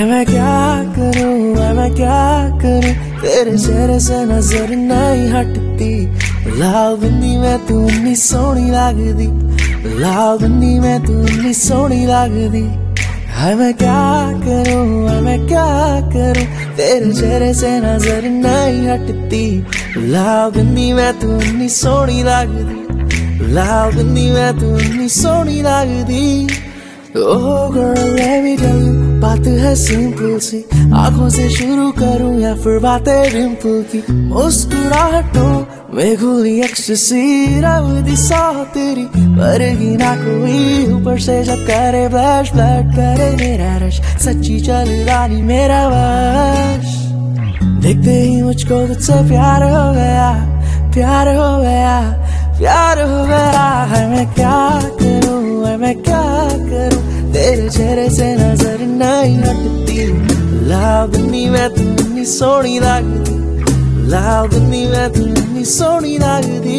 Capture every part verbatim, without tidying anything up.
हाय मैं क्या करूं, हाय मैं क्या करूं, तेरे चेहरे से नजर नहीं हटती। लाल बिंदी में तू इन्नी सोहनी लगदी, लाल बिंदी में तू इन्नी सोहनी लगदी। हाय मैं क्या करूं, हाय मैं क्या करूं, तेरे चेहरे से नजर नहीं हटती। लाल बिंदी में तू इन्नी सोहनी लगदी, लाल बिंदी में तू इन्नी सोहनी लगदी। Oh girl, let me tell you, बात है सिंपल सी, आंखों से शुरू करूं या फिर बातें डिंपल की। मुस्कुराहटों में खुली एक्सटेसी, रब दी सौ तेरी परेगी ना कोई। ऊपर से जब करे फ्लैश फ्लैश करे मेरा रश, सच्ची चल रानी मेरा वश। देखते ही मुझको तुझसे प्यार हो गया, प्यार हो गया, प्यार हो गया। है मैं क्या करूं, है मैं क्या करूं, तेरे चेहरे से नजर नहीं हटती। लाल बिंदी में तू इन्नी सोहनी लगदी, लाल बिंदी में तू इन्नी सोहनी लगदी।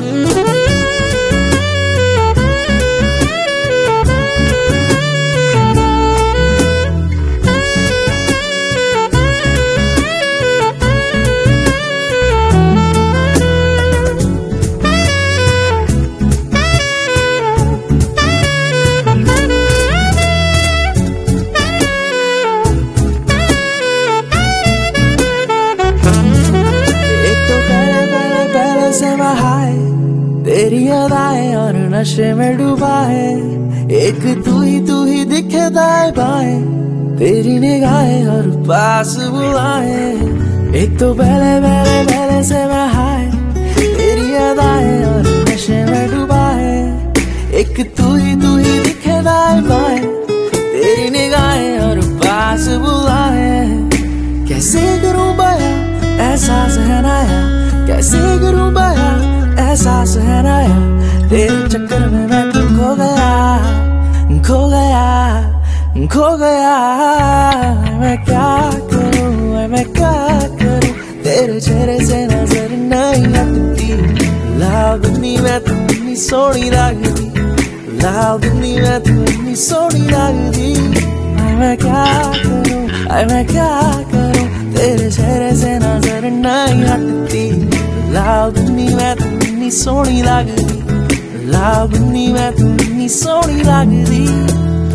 से मैं हाय तेरी अदाएं और नशे में डूबा है। एक तू ही तू ही दिखे दाएं बाएं, तेरी निगाहें और पास बुलाए। एक तो पहले पहले पहले से मैं हाय तेरी अदाएं और नशे में डूबा है। एक तू ही तू ही दिखे दाएं बाएं, तेरी निगाहें और पास बुलाए। कैसे करूं बयां एहसास है नया, कैसे करूं बयां एहसास है नया। तेरे चक्कर में मैं तो खो गया, खो गया, खो गया। मैं क्या करूं, मैं क्या करूं, तेरे चेहरे से नजर नहीं हटती। लाल बिंदी में तू इन्नी सोहनी लगदी, लाल बिंदी में तू इन्नी सोहनी लगदी। मैं क्या करूं, मैं क्या करूं, तेरे चेहरे से नजर नहीं हटती। लाल बिंदी में तू इन्नी सोहनी लगदी, लाल बिंदी में तू इन्नी सोहनी लगदी।